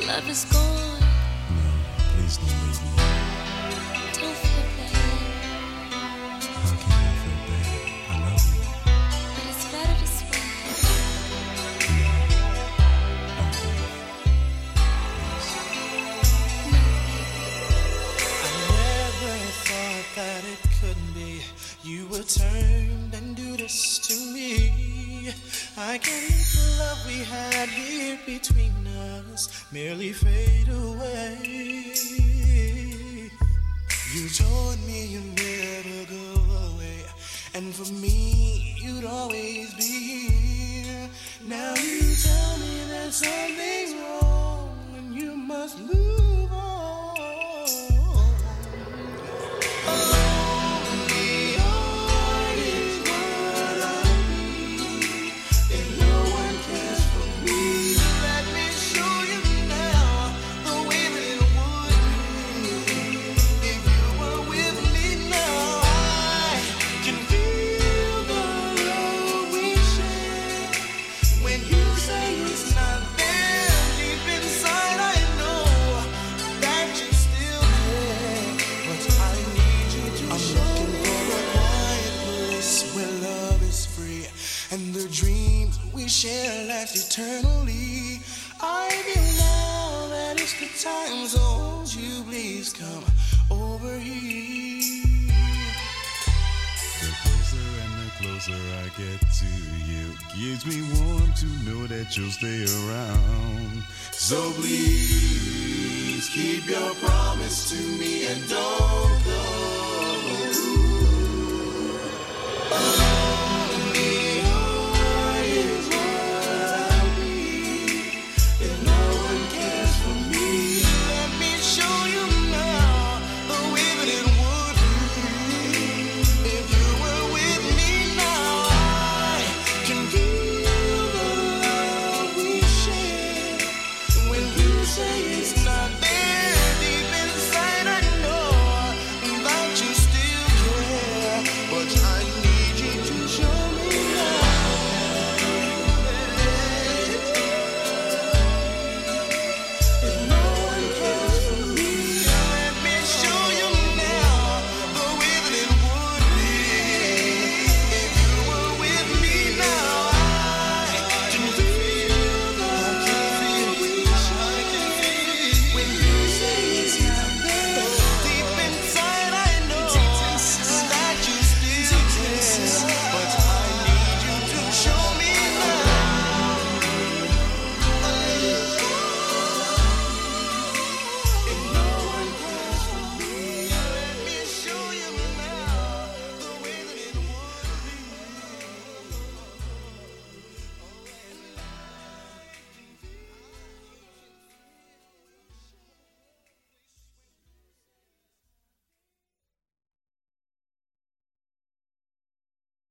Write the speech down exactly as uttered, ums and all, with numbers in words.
love is gone. No, please don't leave me. Don't feel bad. How can I feel bad? I love you. But it's better this way. No, don't leave. Please. No, baby. I never thought that it could be. You would turn and do this to me. I can't let the love we had here between us merely fade away. You told me you'd never go away, and for me you'd always be here. Now you tell me that something's wrong and you must move on. Only yours is what I need. If no one cares for me, let me show you now the way that it would be. If you were with me now, I can feel the love we share. When you say it's not there, deep inside I know that you still care. But I need you to I'm show looking me. For a quiet place where love is free and the dreams we share last eternally. I feel now that it's the time, so won't you please come over here? The closer and the closer I get to you, gives me warm to know that you'll stay around. So please keep your promise to me and don't go.